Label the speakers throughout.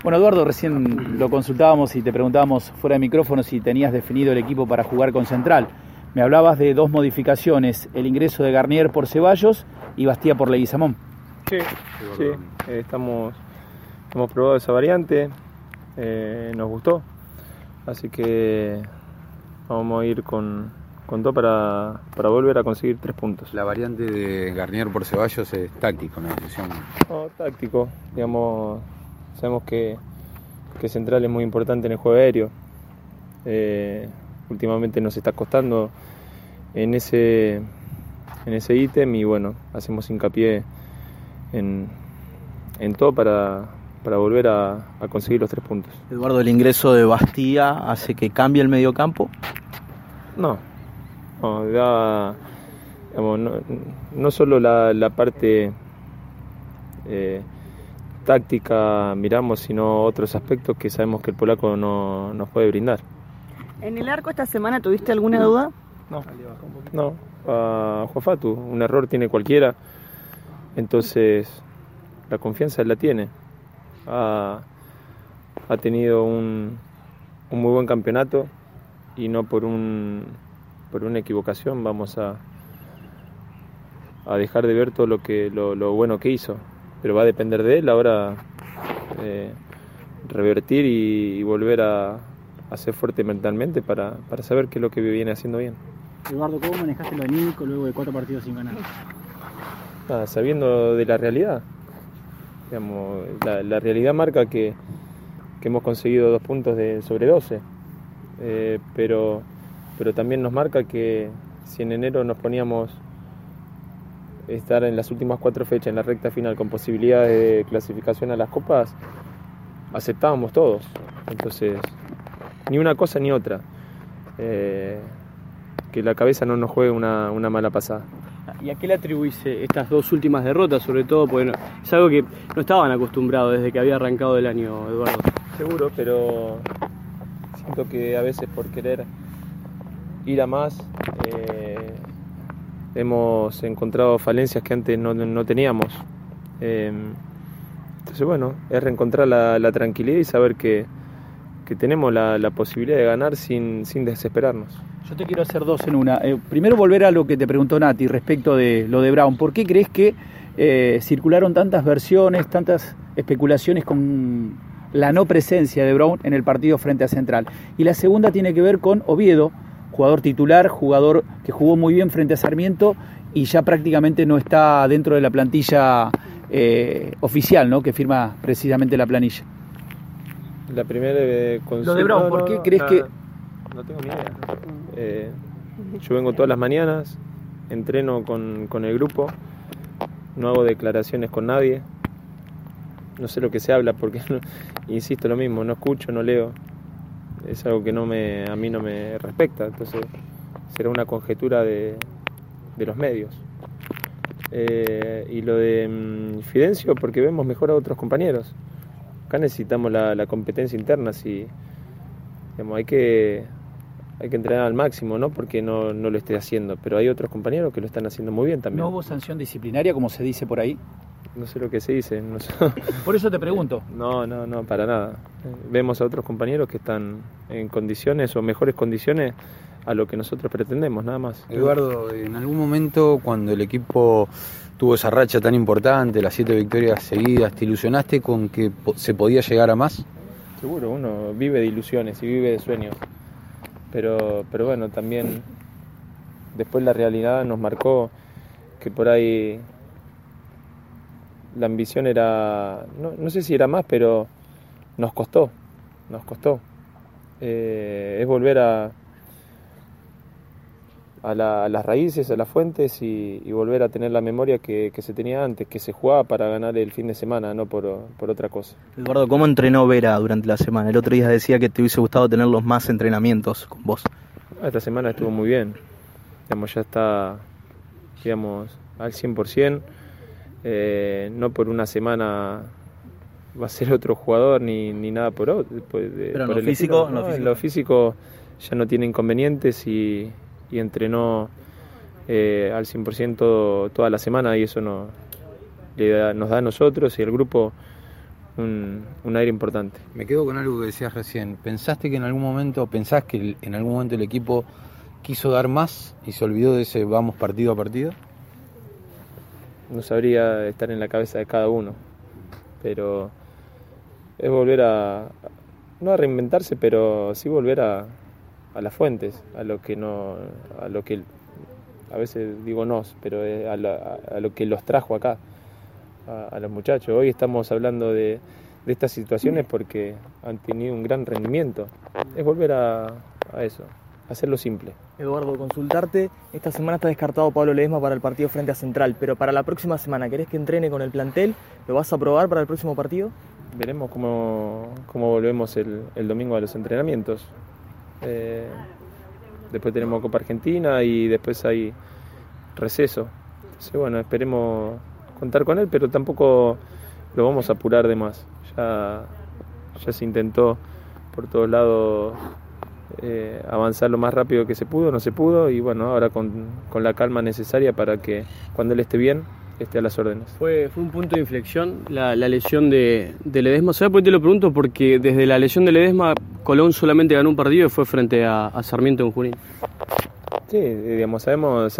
Speaker 1: Bueno, Eduardo, recién lo consultábamos y te preguntábamos fuera de micrófono si tenías definido el equipo para jugar con Central. Me hablabas de 2 modificaciones, el ingreso de Garnier por Ceballos y Bastía por Leguizamón.
Speaker 2: Sí, hemos probado esa variante, nos gustó, así que vamos a ir con todo para volver a conseguir 3 puntos.
Speaker 3: La variante de Garnier por Ceballos es táctico, ¿no?
Speaker 2: Táctico, digamos, sabemos que Central es muy importante en el juego aéreo. Últimamente nos está costando en ese ítem y bueno, hacemos hincapié en todo para volver a conseguir los 3 puntos.
Speaker 4: Eduardo, ¿el ingreso de Bastía hace que cambie el mediocampo?
Speaker 2: No, no solo la parte táctica miramos, sino otros aspectos que sabemos que el polaco nos puede brindar.
Speaker 5: ¿En el arco esta semana tuviste alguna duda?
Speaker 2: No, a Juafatu, un error tiene cualquiera, entonces la confianza la tiene. Ha tenido un muy buen campeonato y no por una equivocación vamos a dejar de ver todo lo bueno que hizo, pero va a depender de él ahora revertir y volver a ser fuerte mentalmente para saber qué es lo que viene haciendo bien.
Speaker 6: Eduardo, ¿cómo manejaste lo anímico luego de 4 partidos sin ganar?
Speaker 2: Sabiendo de la realidad. Digamos, la realidad marca que hemos conseguido 2 puntos sobre 12, pero también nos marca que si en enero nos poníamos estar en las últimas 4 fechas en la recta final con posibilidades de clasificación a las copas, aceptábamos todos. Entonces, ni una cosa ni otra. Que la cabeza no nos juegue una mala pasada.
Speaker 6: ¿Y a qué le atribuís estas 2 últimas derrotas, sobre todo? Porque es algo que no estaban acostumbrados desde que había arrancado el año, Eduardo.
Speaker 2: Seguro, pero siento que a veces por querer ir a más hemos encontrado falencias que antes no teníamos. Entonces bueno, es reencontrar la tranquilidad y saber que tenemos la posibilidad de ganar sin desesperarnos.
Speaker 1: Yo te quiero hacer 2 en una. Primero volver a lo que te preguntó Nati respecto de lo de Brown. ¿Por qué crees que circularon tantas versiones, tantas especulaciones con la no presencia de Brown en el partido frente a Central? Y la segunda tiene que ver con Oviedo, jugador titular, jugador que jugó muy bien frente a Sarmiento y ya prácticamente no está dentro de la plantilla oficial, ¿no? Que firma precisamente la planilla.
Speaker 2: La primera
Speaker 1: lo de Brown, ¿por qué crees que...?
Speaker 2: No tengo ni idea. Yo vengo todas las mañanas, entreno con el grupo, no hago declaraciones con nadie, no sé lo que se habla porque, insisto lo mismo, no escucho, no leo, es algo que a mí no me respecta, entonces será una conjetura de los medios. Y lo de Fidencio porque vemos mejor a otros compañeros. Acá necesitamos la competencia interna, si digamos, hay que entrenar al máximo, no porque no lo esté haciendo, pero hay otros compañeros que lo están haciendo muy bien también.
Speaker 1: ¿No hubo sanción disciplinaria, como se dice por ahí?
Speaker 2: No sé lo que se dice. No sé.
Speaker 1: Por eso te pregunto.
Speaker 2: No, para nada. Vemos a otros compañeros que están en condiciones o mejores condiciones a lo que nosotros pretendemos, nada más.
Speaker 3: Eduardo, en algún momento cuando el equipo tuvo esa racha tan importante, las 7 victorias seguidas, ¿te ilusionaste con que se podía llegar a más?
Speaker 2: Seguro, uno vive de ilusiones y vive de sueños. Pero bueno, también después la realidad nos marcó que por ahí la ambición era, no sé si era más, pero nos costó. Es volver a las raíces, a las fuentes y volver a tener la memoria que se tenía antes, que se jugaba para ganar el fin de semana, no por otra cosa.
Speaker 4: Eduardo, ¿cómo entrenó Vera durante la semana? El otro día decía que te hubiese gustado tener los más entrenamientos con vos.
Speaker 2: Esta semana estuvo muy bien, ya está al 100%, no por una semana va a ser otro jugador ni nada por otro.
Speaker 4: Pero
Speaker 2: por
Speaker 4: en físico,
Speaker 2: en lo físico ya no tiene inconvenientes y entrenó al 100% toda la semana y eso nos da a nosotros y al grupo un aire importante.
Speaker 3: Me quedo con algo que decías recién. ¿Pensás que en algún momento el equipo quiso dar más y se olvidó de ese vamos partido a partido?
Speaker 2: No sabría estar en la cabeza de cada uno, pero es volver no a reinventarse, pero sí volver a las fuentes, a lo que a veces digo pero a lo que los trajo acá, a los muchachos. Hoy estamos hablando de estas situaciones porque han tenido un gran rendimiento. Es volver a eso, hacerlo simple.
Speaker 7: Eduardo, consultarte, esta semana está descartado Pablo Ledesma para el partido frente a Central, pero para la próxima semana, ¿querés que entrene con el plantel? ¿Lo vas a probar para el próximo partido?
Speaker 2: Veremos cómo volvemos el domingo a los entrenamientos. Después tenemos Copa Argentina y después hay receso. Entonces, bueno, esperemos contar con él, pero tampoco lo vamos a apurar de más. Ya se intentó por todos lados avanzar lo más rápido que se pudo, no se pudo, y bueno, ahora con la calma necesaria para que cuando él esté bien, esté a las órdenes.
Speaker 6: Fue un punto de inflexión la lesión de Ledesma. ¿Sabes por qué te lo pregunto? Porque desde la lesión de Ledesma, Colón solamente ganó un partido y fue frente a Sarmiento en Junín.
Speaker 2: Sí, digamos, sabemos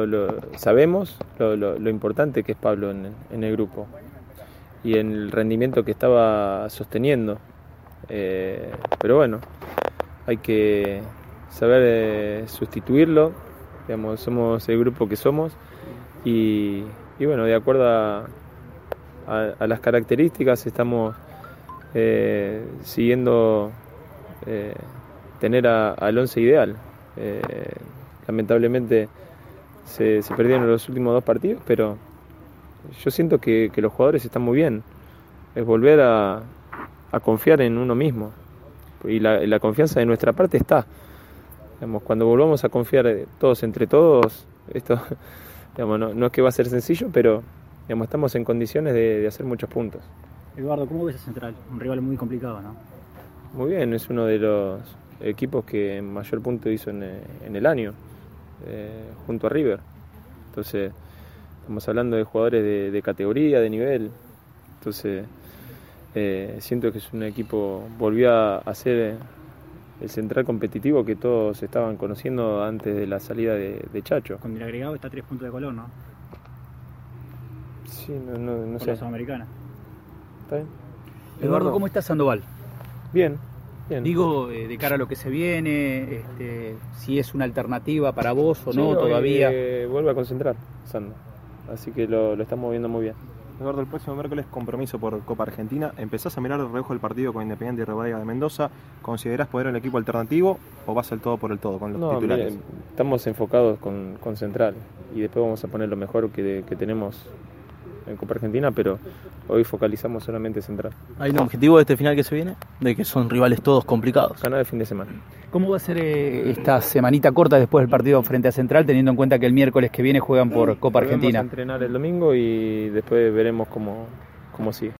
Speaker 2: lo importante que es Pablo en el grupo y en el rendimiento que estaba sosteniendo. Pero bueno, hay que saber sustituirlo. Digamos, somos el grupo que somos y bueno, de acuerdo a las características estamos siguiendo tener al once ideal. Lamentablemente se perdieron los últimos 2 partidos, pero yo siento que los jugadores están muy bien. Es volver a confiar en uno mismo. Y la confianza de nuestra parte está. Digamos, cuando volvamos a confiar todos entre todos, esto digamos, no es que va a ser sencillo, pero digamos, estamos en condiciones de hacer muchos puntos.
Speaker 1: Eduardo, ¿cómo ves a Central? Un rival muy complicado, ¿no?
Speaker 2: Muy bien, es uno de los equipos que mayor punto hizo en el año, junto a River. Entonces, estamos hablando de jugadores de categoría, de nivel. Entonces, siento que es un equipo, volvió a ser el Central competitivo que todos estaban conociendo antes de la salida de Chacho.
Speaker 1: Con el agregado está a 3 puntos de Colón, ¿no?
Speaker 2: Sí, no
Speaker 1: Por
Speaker 2: sé.
Speaker 1: la Sudamericana.
Speaker 2: ¿Está bien?
Speaker 1: Eduardo, ¿cómo está Sandoval?
Speaker 2: Bien.
Speaker 1: Digo, de cara a lo que se viene, si es una alternativa para vos o no,
Speaker 2: Sí,
Speaker 1: todavía.
Speaker 2: Vuelve a concentrar, Sando. Así que lo estamos viendo muy bien.
Speaker 8: Eduardo, el próximo miércoles compromiso por Copa Argentina. ¿Empezás a mirar de reojo el partido con Independiente y Rivadavia de Mendoza? ¿Considerás poder el equipo alternativo o vas al todo por el todo con los titulares?
Speaker 2: Mire, estamos enfocados con Central y después vamos a poner lo mejor que tenemos en Copa Argentina, pero hoy focalizamos solamente Central.
Speaker 4: ¿Hay un objetivo de este final que se viene? De que son rivales todos complicados.
Speaker 2: Ganar el fin de semana.
Speaker 1: ¿Cómo va a ser esta semanita corta después del partido frente a Central, teniendo en cuenta que el miércoles que viene juegan por Copa Argentina?
Speaker 2: Vamos a entrenar el domingo y después veremos cómo sigue.